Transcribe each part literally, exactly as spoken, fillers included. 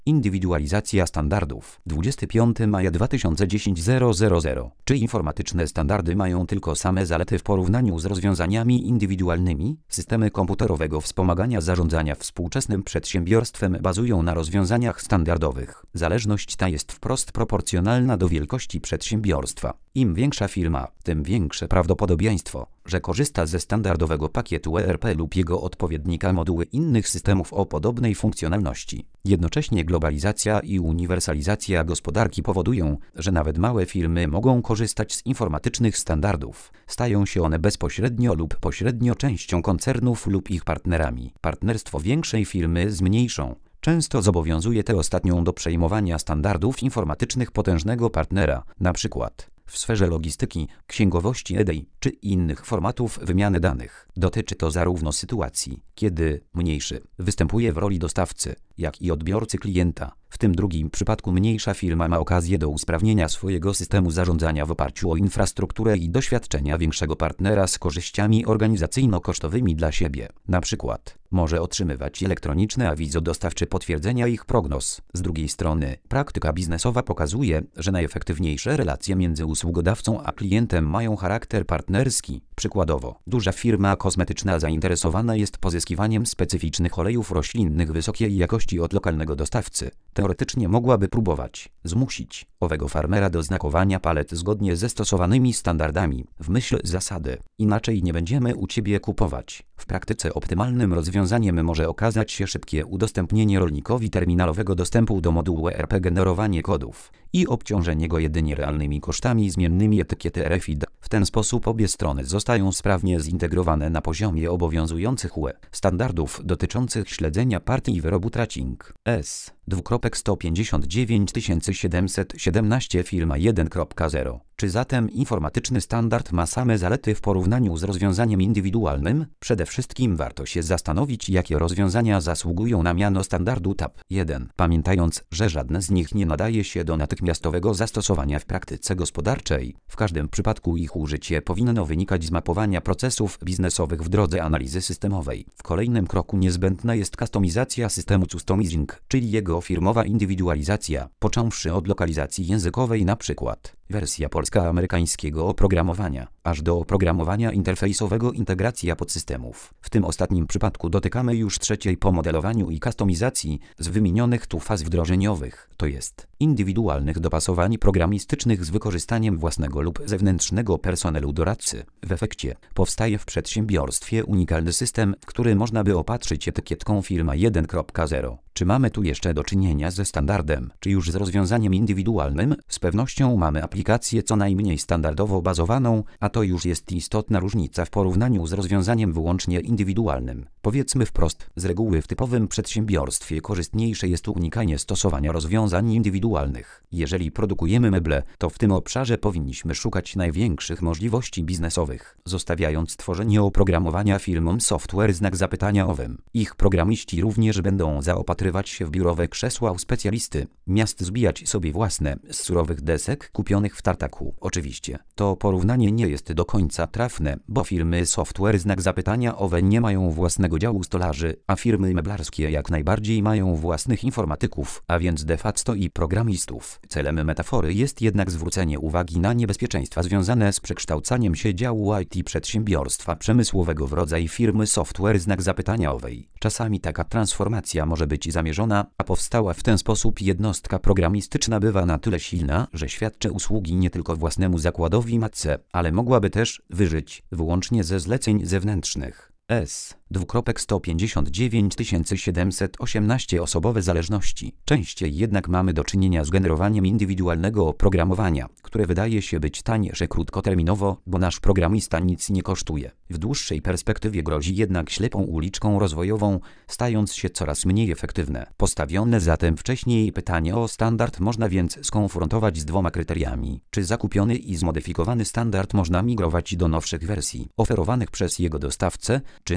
Indywidualizacja standardów. dwudziestego piątego maja dwa tysiące dziesiątego. Czy informatyczne standardy mają tylko same zalety w porównaniu z rozwiązaniami indywidualnymi? Systemy komputerowego wspomagania zarządzania współczesnym przedsiębiorstwem bazują na rozwiązaniach standardowych. Zależność ta jest wprost proporcjonalna do wielkości przedsiębiorstwa. Im większa firma, tym większe prawdopodobieństwo, że korzysta ze standardowego pakietu E R P lub jego odpowiednika moduły innych systemów o podobnej funkcjonalności. Jednocześnie globalizacja i uniwersalizacja gospodarki powodują, że nawet małe firmy mogą korzystać z informatycznych standardów. Stają się one bezpośrednio lub pośrednio częścią koncernów lub ich partnerami. Partnerstwo większej firmy z mniejszą często zobowiązuje tę ostatnią do przejmowania standardów informatycznych potężnego partnera, np. w sferze logistyki, księgowości E D I czy innych formatów wymiany danych. Dotyczy to zarówno sytuacji, kiedy mniejszy występuje w roli dostawcy, jak i odbiorcy klienta. W tym drugim przypadku mniejsza firma ma okazję do usprawnienia swojego systemu zarządzania w oparciu o infrastrukturę i doświadczenia większego partnera z korzyściami organizacyjno-kosztowymi dla siebie. Na przykład może otrzymywać elektroniczne awizo dostawcze potwierdzenia ich prognoz. Z drugiej strony praktyka biznesowa pokazuje, że najefektywniejsze relacje między usługodawcą a klientem mają charakter partnerski. Przykładowo, duża firma kosmetyczna zainteresowana jest pozyskiwaniem specyficznych olejów roślinnych wysokiej jakości od lokalnego dostawcy. Teoretycznie mogłaby próbować zmusić owego farmera do znakowania palet zgodnie ze stosowanymi standardami, w myśl zasady inaczej nie będziemy u Ciebie kupować. W praktyce optymalnym rozwiązaniem może okazać się szybkie udostępnienie rolnikowi terminalowego dostępu do modułu E R P, generowanie kodów i obciążenie go jedynie realnymi kosztami zmiennymi etykiety R F I D. W ten sposób obie strony zostają sprawnie zintegrowane na poziomie obowiązujących U E standardów dotyczących śledzenia partii i wyrobu tracking. S. sto pięćdziesiąt dziewięć tysięcy siedemset siedemnaście firma jeden kropka zero. Czy zatem informatyczny standard ma same zalety w porównaniu z rozwiązaniem indywidualnym? Przede wszystkim warto się zastanowić, jakie rozwiązania zasługują na miano standardu T A P jeden, pamiętając, że żadne z nich nie nadaje się do natychmiastowego zastosowania w praktyce gospodarczej. W każdym przypadku ich użycie powinno wynikać z mapowania procesów biznesowych w drodze analizy systemowej. W kolejnym kroku niezbędna jest kustomizacja systemu customizing, czyli jego firmowa indywidualizacja, począwszy od lokalizacji językowej, na przykład wersja polska amerykańskiego oprogramowania, aż do oprogramowania interfejsowego, integracja podsystemów. W tym ostatnim przypadku dotykamy już trzeciej po modelowaniu i kustomizacji z wymienionych tu faz wdrożeniowych, to jest indywidualnych dopasowań programistycznych z wykorzystaniem własnego lub zewnętrznego personelu doradcy. W efekcie powstaje w przedsiębiorstwie unikalny system, który można by opatrzyć etykietką firma jeden kropka zero. Czy mamy tu jeszcze do czynienia ze standardem, czy już z rozwiązaniem indywidualnym? Z pewnością mamy aplikację co najmniej standardowo bazowaną, a to już jest istotna różnica w porównaniu z rozwiązaniem wyłącznie indywidualnym. Powiedzmy wprost, z reguły w typowym przedsiębiorstwie korzystniejsze jest unikanie stosowania rozwiązań indywidualnych. Jeżeli produkujemy meble, to w tym obszarze powinniśmy szukać największych możliwości biznesowych, zostawiając tworzenie oprogramowania firmom software znak zapytania owym. Ich programiści również będą zaopatrywać się w biurowe krzesła u specjalisty, miast zbijać sobie własne z surowych desek kupionych w tartaku. Oczywiście, to porównanie nie jest do końca trafne, bo firmy software znak zapytania owe nie mają własnego działu stolarzy, a firmy meblarskie jak najbardziej mają własnych informatyków, a więc de facto i programistów. Celem metafory jest jednak zwrócenie uwagi na niebezpieczeństwa związane z przekształcaniem się działu I T przedsiębiorstwa przemysłowego w rodzaj firmy software znak zapytania owej. Czasami taka transformacja może być zamierzona, a powstała w ten sposób jednostka programistyczna bywa na tyle silna, że świadczy usługi nie tylko własnemu zakładowi matce, ale mogłaby też wyżyć wyłącznie ze zleceń zewnętrznych. S. sto pięćdziesiąt dziewięć tysięcy siedemset osiemnaście osobowe zależności. Częściej jednak mamy do czynienia z generowaniem indywidualnego oprogramowania, które wydaje się być taniejsze krótkoterminowo, bo nasz programista nic nie kosztuje. W dłuższej perspektywie grozi jednak ślepą uliczką rozwojową, stając się coraz mniej efektywne. Postawione zatem wcześniej pytanie o standard można więc skonfrontować z dwoma kryteriami. Czy zakupiony i zmodyfikowany standard można migrować do nowszych wersji, oferowanych przez jego dostawcę, czy nasze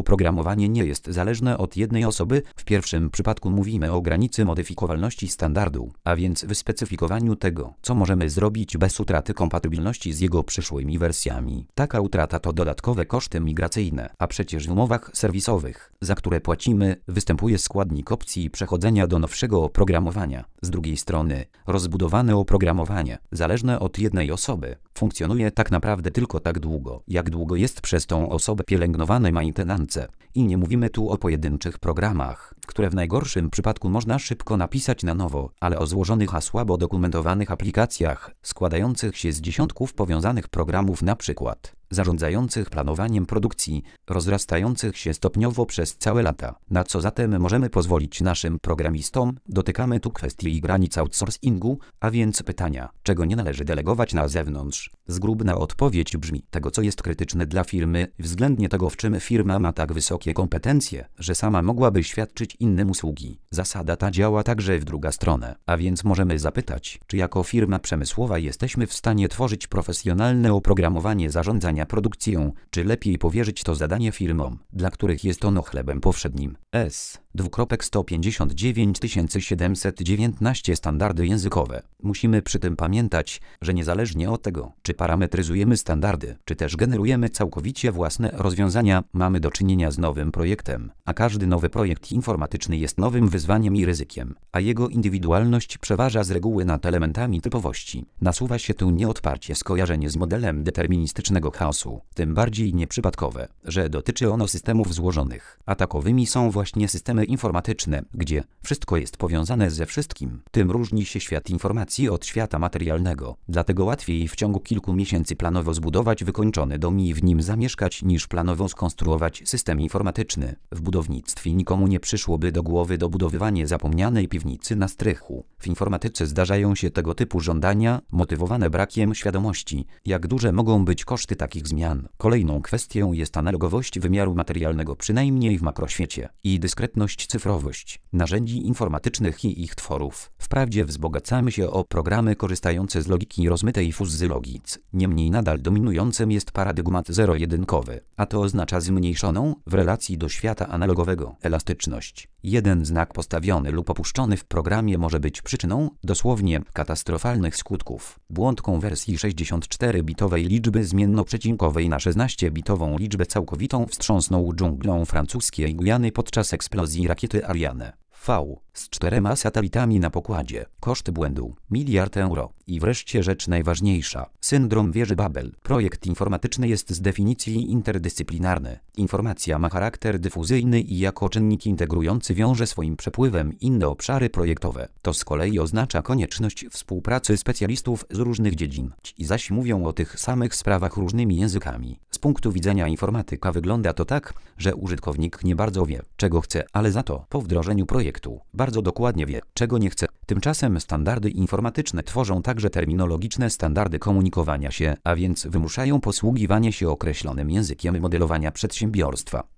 oprogramowanie nie jest zależne od jednej osoby. W pierwszym przypadku mówimy o granicy modyfikowalności standardu, a więc wyspecyfikowaniu tego, co możemy zrobić bez utraty kompatybilności z jego przyszłymi wersjami. Taka utrata to dodatkowe koszty migracyjne, a przecież w umowach serwisowych, za które płacimy, występuje składnik opcji przechodzenia do nowszego oprogramowania. Z drugiej strony, rozbudowane oprogramowanie, zależne od jednej osoby, funkcjonuje tak naprawdę tylko tak długo, jak długo jest przez tą osobę pielęgnowane maintenance. I nie mówimy tu o pojedynczych programach, które w najgorszym przypadku można szybko napisać na nowo, ale o złożonych a słabo dokumentowanych aplikacjach, składających się z dziesiątków powiązanych programów, na przykład zarządzających planowaniem produkcji, rozrastających się stopniowo przez całe lata. Na co zatem możemy pozwolić naszym programistom? Dotykamy tu kwestii granic outsourcingu, a więc pytania, czego nie należy delegować na zewnątrz. Zgrubna odpowiedź brzmi: tego, co jest krytyczne dla firmy, względnie tego, w czym firma ma tak wysokie kompetencje, że sama mogłaby świadczyć innym usługi. Zasada ta działa także w drugą stronę, a więc możemy zapytać, czy jako firma przemysłowa jesteśmy w stanie tworzyć profesjonalne oprogramowanie zarządzania produkcją, czy lepiej powierzyć to zadanie firmom, dla których jest ono chlebem powszednim. S. sto pięćdziesiąt dziewięć tysięcy siedemset dziewiętnaście Standardy językowe. Musimy przy tym pamiętać, że niezależnie od tego, czy parametryzujemy standardy, czy też generujemy całkowicie własne rozwiązania, mamy do czynienia z nowym projektem, a każdy nowy projekt informatyczny jest nowym wyzwaniem i ryzykiem, a jego indywidualność przeważa z reguły nad elementami typowości. Nasuwa się tu nieodparcie skojarzenie z modelem deterministycznego chaosu, tym bardziej nieprzypadkowe, że dotyczy ono systemów złożonych, a takowymi są właśnie systemy informatyczne, gdzie wszystko jest powiązane ze wszystkim. Tym różni się świat informacji od świata materialnego. Dlatego łatwiej w ciągu kilku miesięcy planowo zbudować wykończony dom i w nim zamieszkać, niż planowo skonstruować system informatyczny. W budownictwie nikomu nie przyszłoby do głowy dobudowywanie zapomnianej piwnicy na strychu. W informatyce zdarzają się tego typu żądania, motywowane brakiem świadomości, jak duże mogą być koszty takich zmian. Kolejną kwestią jest analogowość wymiaru materialnego, przynajmniej w makroświecie, i dyskretność, cyfrowość narzędzi informatycznych i ich tworów. Wprawdzie wzbogacamy się o programy korzystające z logiki rozmytej fuzzy logic, niemniej nadal dominującym jest paradygmat zero-jedynkowy, a to oznacza zmniejszoną, w relacji do świata analogowego, elastyczność. Jeden znak postawiony lub opuszczony w programie może być przyczyną, dosłownie, katastrofalnych skutków. Błąd konwersji sześćdziesięcioczterobitowej liczby zmiennoprzecinkowej na szesnastobitową liczbę całkowitą wstrząsnął dżunglą francuskiej Gujany podczas eksplozji rakiety Ariane V z czterema satelitami na pokładzie. Koszt błędu miliard euro. I wreszcie rzecz najważniejsza. Syndrom wieży Babel. Projekt informatyczny jest z definicji interdyscyplinarny. Informacja ma charakter dyfuzyjny i jako czynnik integrujący wiąże swoim przepływem inne obszary projektowe. To z kolei oznacza konieczność współpracy specjalistów z różnych dziedzin. Ci zaś mówią o tych samych sprawach różnymi językami. Z punktu widzenia informatyka wygląda to tak, że użytkownik nie bardzo wie, czego chce, ale za to po wdrożeniu projektu bardzo dokładnie wie, czego nie chce. Tymczasem standardy informatyczne tworzą także terminologiczne standardy komunikowania się, a więc wymuszają posługiwanie się określonym językiem modelowania przedsiębiorstwa.